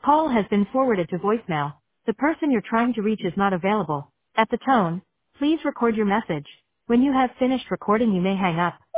Call has been forwarded to voicemail. The person you're trying to reach is not available. At the tone, please record your message. When you have finished recording, you may hang up.